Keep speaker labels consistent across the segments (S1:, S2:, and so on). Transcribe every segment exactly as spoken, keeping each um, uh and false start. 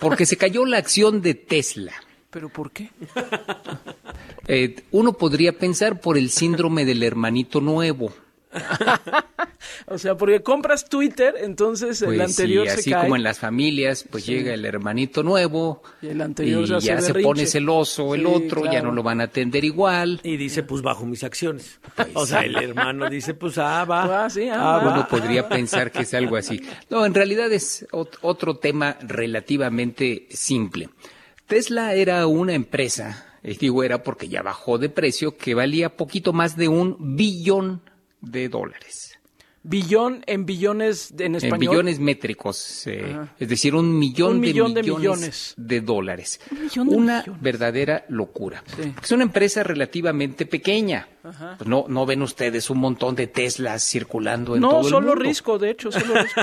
S1: Porque se cayó la acción de Tesla.
S2: ¿Pero por qué?
S1: Eh, uno podría pensar por el síndrome del hermanito nuevo.
S2: O sea, porque compras Twitter, entonces el
S1: Pues
S2: anterior
S1: sí,
S2: se
S1: así
S2: cae.
S1: como en las familias, pues
S2: Sí.
S1: llega el hermanito nuevo
S2: Y el anterior
S1: y
S2: se hace
S1: ya se
S2: berrinche.
S1: pone celoso el
S2: Sí,
S1: otro, ya
S2: claro.
S1: no lo van a atender igual.
S3: Y dice, pues bajo mis acciones.
S1: Pues
S3: o sea,
S1: sí.
S3: el hermano dice, pues ah, va.
S2: Ah, sí, ah, va.
S1: Uno podría pensar que es algo así. No, en realidad es ot- otro tema relativamente simple. Tesla era una empresa, eh, digo era porque ya bajó de precio, que valía poquito más de un billón de dólares.
S2: Billón en billones de- en
S1: En
S2: español.
S1: billones métricos, eh,
S2: Ajá.
S1: es decir, un millón,
S2: Un millón
S1: de,
S2: de
S1: millones
S2: millones.
S1: de dólares.
S2: Un millón de
S1: una
S2: millones.
S1: verdadera locura.
S2: Sí.
S1: Es una empresa relativamente pequeña.
S2: Ajá.
S1: Pues no, no ven ustedes un montón de Teslas circulando en
S2: No,
S1: todo el
S2: solo
S1: mundo.
S2: Risco, de hecho, solo Risco.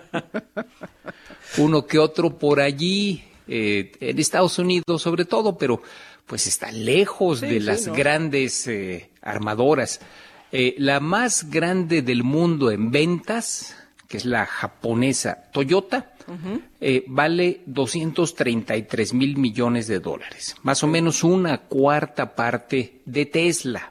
S1: Uno que otro por allí, eh, en Estados Unidos sobre todo, pero pues está lejos
S2: Sí,
S1: de
S2: sí,
S1: las
S2: ¿no?
S1: grandes eh, armadoras. Eh, la más grande del mundo en ventas, que es la japonesa Toyota, eh, vale doscientos treinta y tres mil millones de dólares, más o menos una cuarta parte de Tesla.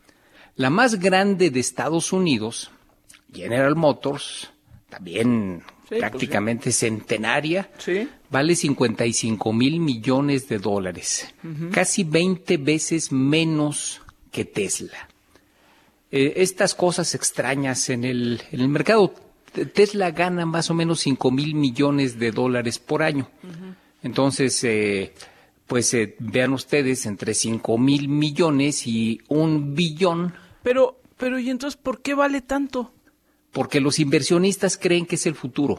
S1: La más grande de Estados Unidos, General Motors, también
S2: Sí,
S1: prácticamente centenaria,
S2: Sí.
S1: vale cincuenta y cinco mil millones de dólares, casi veinte veces menos que Tesla. Eh, estas cosas extrañas en el, en el mercado, T- Tesla gana más o menos cinco mil millones de dólares por año. Entonces, eh, pues eh, vean ustedes, entre cinco mil millones y un billón,
S2: Pero, pero, ¿y entonces por qué vale tanto?
S1: porque los inversionistas creen que es el futuro.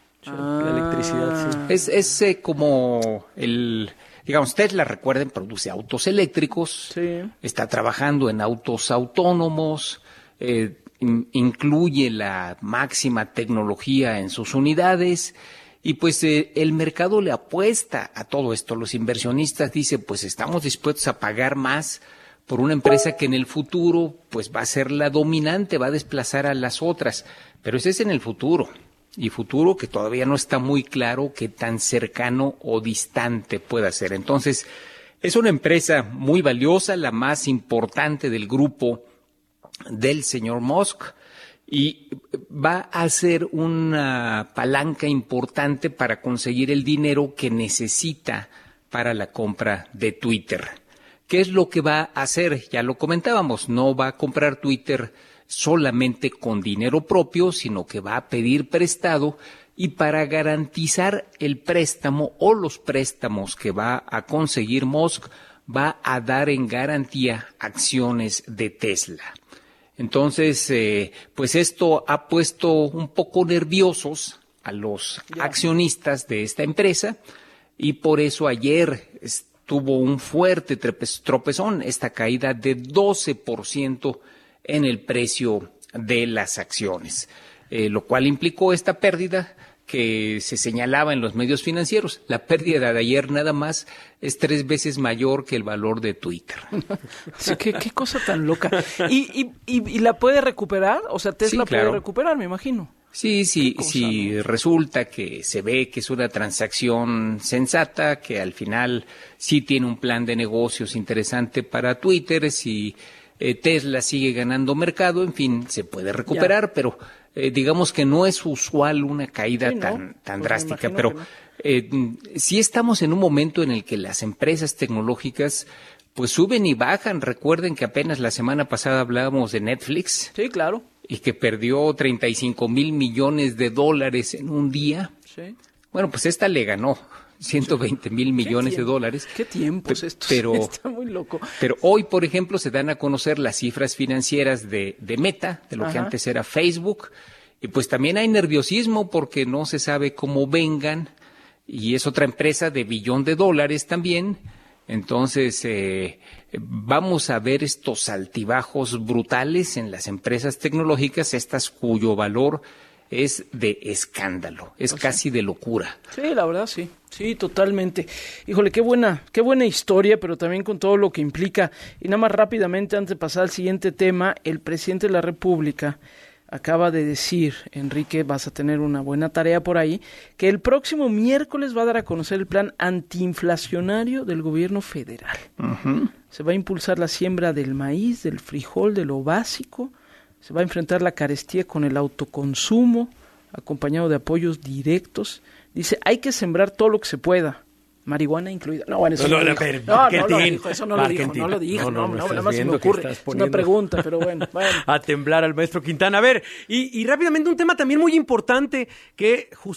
S3: La electricidad, sí.
S1: Es, es eh, como el, digamos, Tesla, recuerden, produce autos eléctricos,
S2: Sí.
S1: está trabajando en autos autónomos, eh, in- incluye la máxima tecnología en sus unidades y pues eh, el mercado le apuesta a todo esto. Los inversionistas dicen, pues estamos dispuestos a pagar más por una empresa que en el futuro pues va a ser la dominante, va a desplazar a las otras, pero ese es en el futuro. Y futuro que todavía no está muy claro qué tan cercano o distante pueda ser. Entonces, es una empresa muy valiosa, la más importante del grupo del señor Musk, y va a ser una palanca importante para conseguir el dinero que necesita para la compra de Twitter. ¿Qué es lo que va a hacer? Ya lo comentábamos, no va a comprar Twitter solamente con dinero propio, sino que va a pedir prestado y para garantizar el préstamo o los préstamos que va a conseguir Musk, va a dar en garantía acciones de Tesla. Entonces, eh, pues esto ha puesto un poco nerviosos a los accionistas de esta empresa y por eso ayer tuvo un fuerte trepe- tropezón, esta caída de doce por ciento en el precio de las acciones, eh, lo cual implicó esta pérdida que se señalaba en los medios financieros. La pérdida de ayer nada más es tres veces mayor que el valor de Twitter.
S2: Sí, ¿Qué, qué cosa tan loca. ¿Y, y, y, y la puede recuperar? O sea, Tesla
S1: Sí, claro.
S2: puede recuperar, me imagino.
S1: Sí, sí,
S2: Qué cosa,
S1: si resulta que se ve que es una transacción sensata, que al final sí tiene un plan de negocios interesante para Twitter, si eh, Tesla sigue ganando mercado, en fin, se puede recuperar,
S2: Ya.
S1: pero eh, digamos que no es usual una caída
S2: Sí, ¿no?
S1: tan, tan
S2: Pues me
S1: drástica,
S2: imagino
S1: pero
S2: que no.
S1: eh, sí estamos en un momento en el que las empresas tecnológicas pues suben y bajan. Recuerden que apenas la semana pasada hablábamos de Netflix
S2: Sí, claro.
S1: y que perdió treinta y cinco mil millones de dólares en un día.
S2: Sí.
S1: Bueno, pues esta le ganó ciento veinte mil millones
S2: ¿Qué
S1: de
S2: tiempo?
S1: dólares.
S2: ¿Qué tiempos
S1: Pe-
S2: estos?
S1: pero-
S2: Está muy loco.
S1: Pero hoy, por ejemplo, se dan a conocer las cifras financieras de, de Meta, de lo que
S2: Ajá.
S1: antes era Facebook, y pues también hay nerviosismo porque no se sabe cómo vengan, y es otra empresa de billón de dólares también. Entonces, eh, vamos a ver estos altibajos brutales en las empresas tecnológicas, estas cuyo valor es de escándalo, es casi de locura.
S2: Sí, la verdad, sí. Sí, totalmente. Híjole, qué buena, qué buena historia, pero también con todo lo que implica. Y nada más rápidamente, antes de pasar al siguiente tema, el presidente de la República acaba de decir, Enrique, vas a tener una buena tarea por ahí, que el próximo miércoles va a dar a conocer el plan antiinflacionario del gobierno federal.
S1: Uh-huh.
S2: Se va a impulsar la siembra del maíz, del frijol, de lo básico. Se va a enfrentar la carestía con el autoconsumo, acompañado de apoyos directos. Dice, hay que sembrar todo lo que se pueda. Marihuana incluida. No, bueno, eso no,
S3: no,
S2: lo
S3: no,
S2: dijo.
S3: pero,
S2: No, no lo
S3: marketing,
S2: dijo, eso no lo dijo,
S3: marketing.
S2: no lo dijo.
S3: No,
S2: No,
S3: no,
S2: no,
S3: no,
S2: nada
S3: estás
S2: más se me
S3: viendo que
S2: ocurre.
S3: estás
S2: Es una
S3: poniendo
S2: pregunta, pero bueno. bueno.
S3: a temblar al maestro Quintana. A ver, y, y rápidamente un tema también muy importante que justamente